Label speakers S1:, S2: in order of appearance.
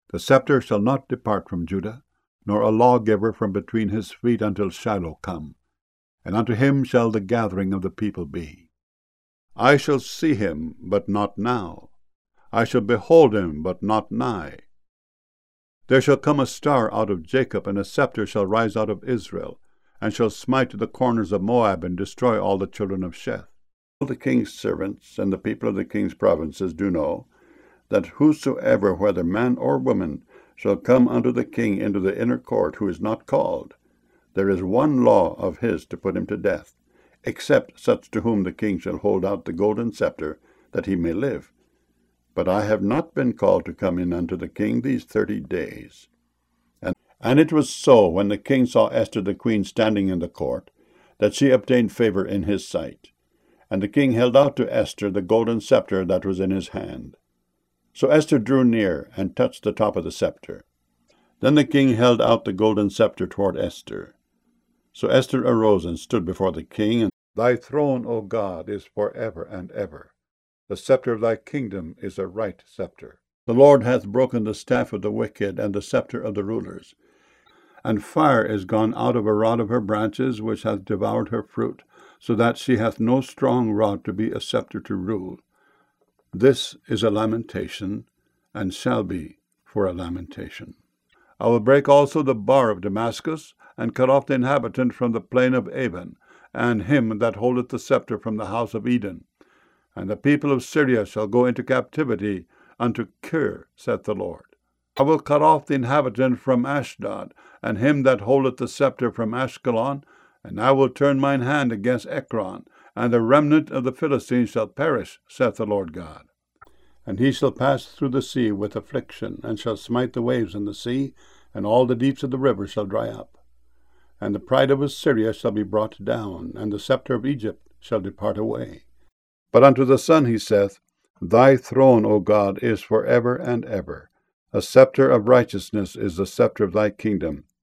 S1: The scepter shall not depart from Judah, nor a lawgiver from between his feet until Shiloh come, and unto him shall the gathering of the people be. I shall see him, but not now. I shall behold him, but not nigh. There shall come a star out of Jacob, and a scepter shall rise out of Israel, and shall smite the corners of Moab, and destroy all the children of Sheth. All the king's servants and the people of the king's provinces do know that whosoever, whether man or woman, shall come unto the king into the inner court, who is not called, there is one law of his to put him to death, except such to whom the king shall hold out the golden scepter, that he may live. But I have not been called to come in unto the king these 30 days. And it was so, when the king saw Esther the queen standing in the court, that she obtained favor in his sight. And the king held out to Esther the golden scepter that was in his hand. So Esther drew near, and touched the top of the scepter. Then the king held out the golden scepter toward Esther. So Esther arose and stood before the king. And Thy throne, O God, is forever and ever. The scepter of thy kingdom is a right scepter. The Lord hath broken the staff of the wicked, and the scepter of the rulers. And fire is gone out of a rod of her branches, which hath devoured her fruit, so that she hath no strong rod to be a scepter to rule. This is a lamentation, and shall be for a lamentation. I will break also the bar of Damascus, and cut off the inhabitant from the plain of Avon, and him that holdeth the scepter from the house of Eden. And the people of Syria shall go into captivity unto Kir, saith the Lord. I will cut off the inhabitant from Ashdod, and him that holdeth the scepter from Ashkelon, and I will turn mine hand against Ekron, and the remnant of the Philistines shall perish, saith the Lord God. And he shall pass through the sea with affliction, and shall smite the waves in the sea, and all the deeps of the river shall dry up. And the pride of Assyria shall be brought down, and the scepter of Egypt shall depart away. But unto the Son he saith, Thy throne, O God, is for ever and ever. A scepter of righteousness is the scepter of thy kingdom.